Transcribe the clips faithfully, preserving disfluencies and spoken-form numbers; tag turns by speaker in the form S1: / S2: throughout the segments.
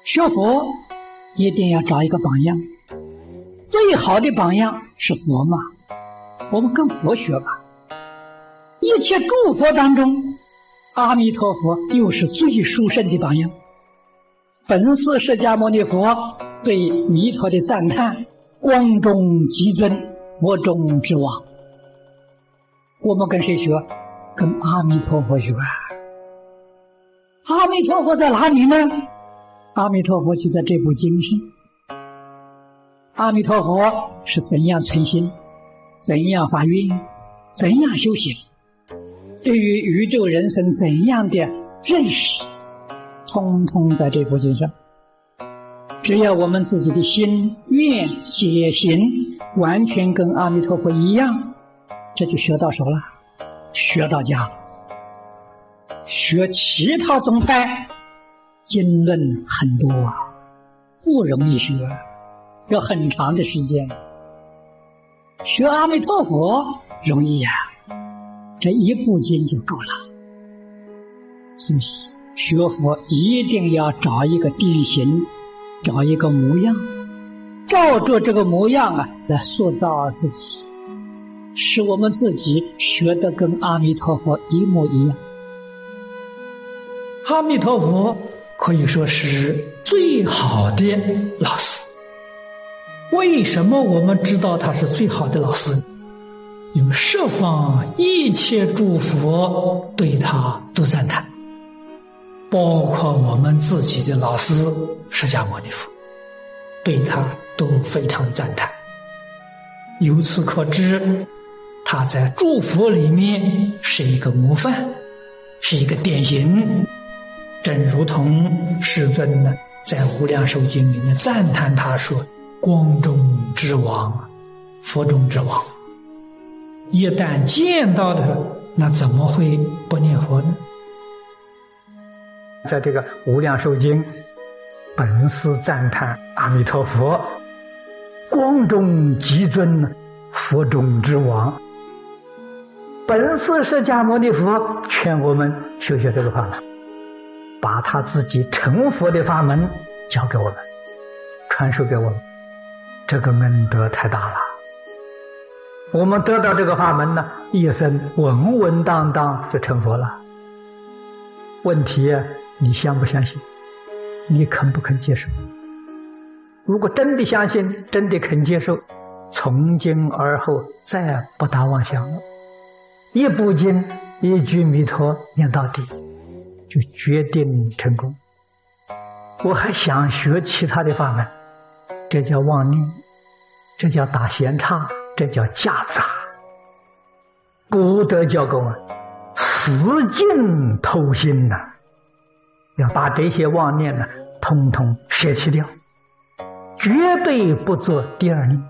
S1: 学佛一定要找一个榜样，最好的榜样是佛嘛，我们跟佛学吧。一切诸佛当中，阿弥陀佛又是最殊胜的榜样。本师释迦牟尼佛对弥陀的赞叹，光中极尊，佛中之王。我们跟谁学？跟阿弥陀佛学。阿弥陀佛在哪里呢？阿弥陀佛就在这部经上。阿弥陀佛是怎样存心，怎样发愿，怎样修行，对于宇宙人生怎样的认识，通通在这部经上。只要我们自己的心愿解行完全跟阿弥陀佛一样，这就学到手了，学到家了。学其他宗派经论很多啊，不容易学，要很长的时间。学阿弥陀佛容易呀、啊，这一部经就够了。所以学佛一定要找一个典型，找一个模样，照着这个模样啊来塑造自己，使我们自己学得跟阿弥陀佛一模一样。
S2: 阿弥陀佛可以说是最好的老师。为什么我们知道他是最好的老师呢？因为十方一切诸佛对他都赞叹，包括我们自己的老师释迦牟尼佛对他都非常赞叹。由此可知，他在诸佛里面是一个模范，是一个典型。正如同世尊呢，在无量寿经里面赞叹他说：“光中之王，佛中之王。”一旦见到他，那怎么会不念佛呢？
S3: 在这个无量寿经，本师赞叹阿弥陀佛，光中极尊，佛中之王。本师释迦牟尼佛劝我们修学这个法门，把他自己成佛的法门教给我们，传授给我们，这个恩德太大了。我们得到这个法门呢，一生稳稳当当就成佛了。问题你相不相信？你肯不肯接受？如果真的相信，真的肯接受，从今而后再不打妄想了。一部经，一句弥陀念到底，就决定成功。我还想学其他的法门，这叫妄念，这叫打闲岔，这叫夹杂。古德教给我们死尽偷心呐、啊，要把这些妄念呢，通通舍弃掉，绝对不做第二念。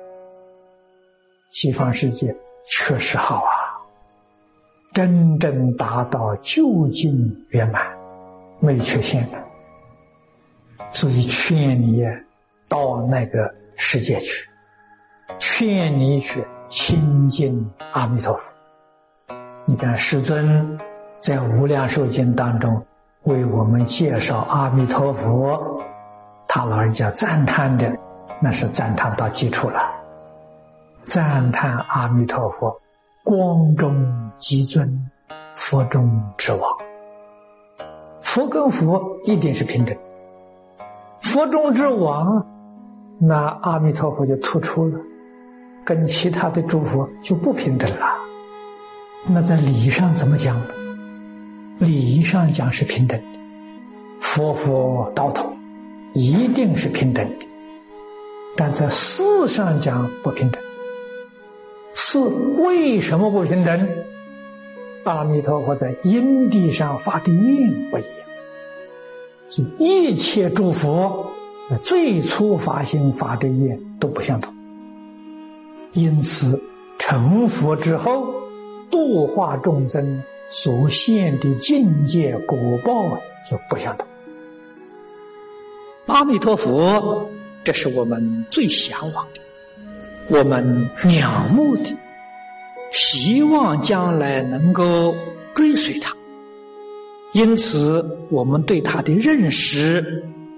S2: 西方世界确实好啊，真正达到究竟圆满，没缺陷的。所以劝你到那个世界去，劝你去亲近阿弥陀佛。你看世尊在无量寿经当中为我们介绍阿弥陀佛，他老人家赞叹的那是赞叹到基础了，赞叹阿弥陀佛光中极尊，佛中之王。佛跟佛一定是平等，佛中之王，那阿弥陀佛就突出了，跟其他的诸佛就不平等了。那在理上怎么讲呢？理上讲是平等的，佛佛道统一定是平等的，但在事上讲不平等。事为什么不平等？阿弥陀佛在因地上发的愿不一样，所以一切诸佛最初发心发的愿都不相同，因此成佛之后度化众生所现的境界果报就不相同。阿弥陀佛，这是我们最向往的，我们仰慕的，希望将来能够追随他。因此我们对他的认识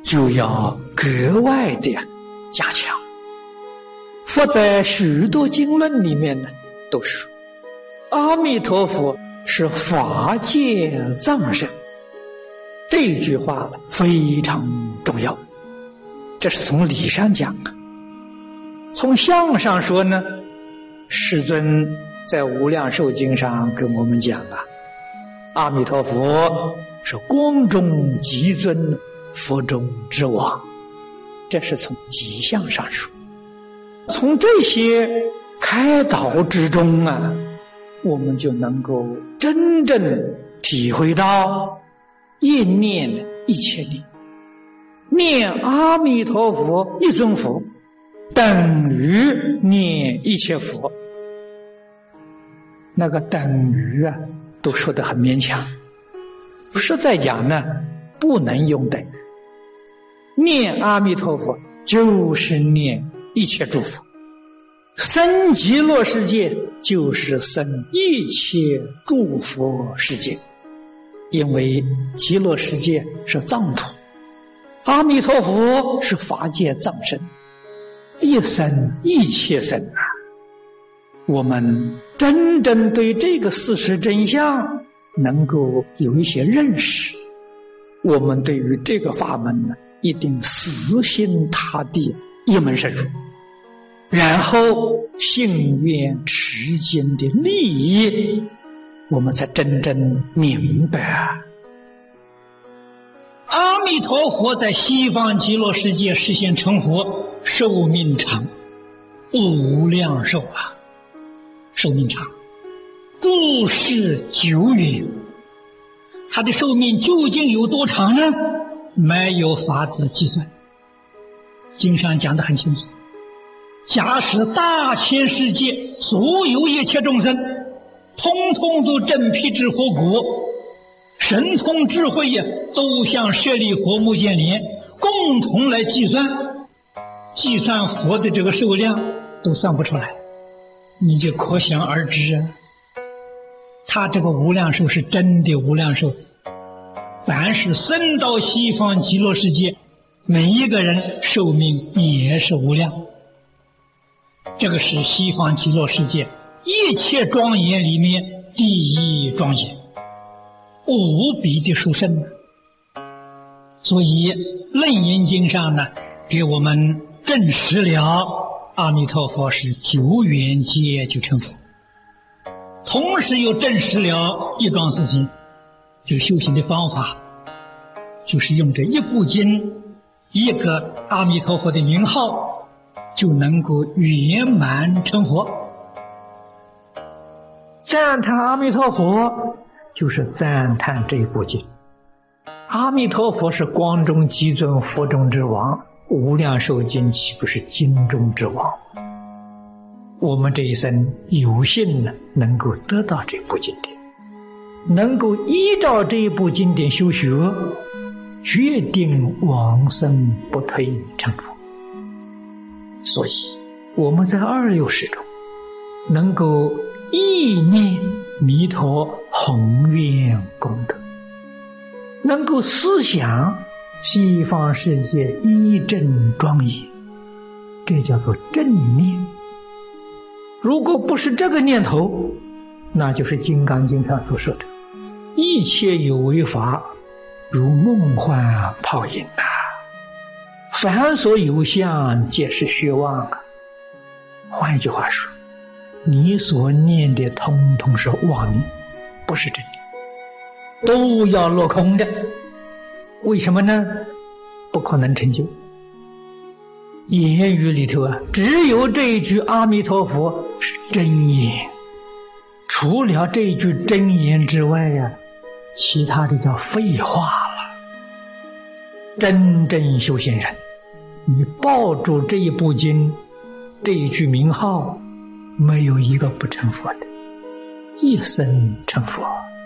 S2: 就要格外的加强。佛在许多经论里面呢，都说阿弥陀佛是法界藏身，这句话非常重要。这是从理上讲啊。从相上说呢，世尊在无量寿经上跟我们讲啊，阿弥陀佛是光中极尊，佛中之王，这是从吉相上说。从这些开导之中啊，我们就能够真正体会到一念一切念，念阿弥陀佛一尊佛等于念一切佛。那个等于啊都说得很勉强，实在讲呢不能用等于。念阿弥陀佛就是念一切诸佛，生极乐世界就是生一切诸佛世界，因为极乐世界是藏土，阿弥陀佛是法界藏身，一生一切生啊。我们真正对这个事实真相能够有一些认识，我们对于这个法门呢，一定死心塌地一门深入，然后信愿持经的利益，我们才真正明白啊。
S1: 阿弥陀佛在西方极乐世界实现成佛，寿命长，无量寿啊，寿命长，住世久远。他的寿命究竟有多长呢？没有法子计算。经上讲得很清楚，假使大千世界所有一切众生通通都正辟支佛国，神通智慧呀，都像舍利佛目犍连共同来计算，计算佛的这个寿量都算不出来，你就可想而知啊。他这个无量寿是真的无量寿，凡是生到西方极乐世界，每一个人寿命也是无量。这个是西方极乐世界一切庄严里面第一庄严，无比的殊胜。所以楞严经上呢，给我们证实了阿弥陀佛是久远劫就成佛，同时又证实了一桩事情，就是修行的方法，就是用这一部经，一个阿弥陀佛的名号，就能够圆满成佛。
S3: 赞叹阿弥陀佛就是赞叹这部经。阿弥陀佛是光中极尊，佛中之王，无量寿经岂不是经中之王？我们这一生有幸呢，能够得到这部经典，能够依照这部经典修学，决定往生不退成佛。所以我们在二六时中能够意念弥陀宏愿功德，能够思想西方世界一真庄严，这叫做正念。如果不是这个念头，那就是《金刚经》上所说的一切有为法如梦幻泡影啊，凡所有相皆是虚妄啊。换一句话说，你所念的通通是妄念，不是真的，都要落空的。为什么呢？不可能成就。言语里头啊，只有这一句阿弥陀佛是真言，除了这一句真言之外呀、啊，其他的叫废话了。真正修行人，你抱住这一部经，这一句名号，没有一个不成佛的，一生成佛。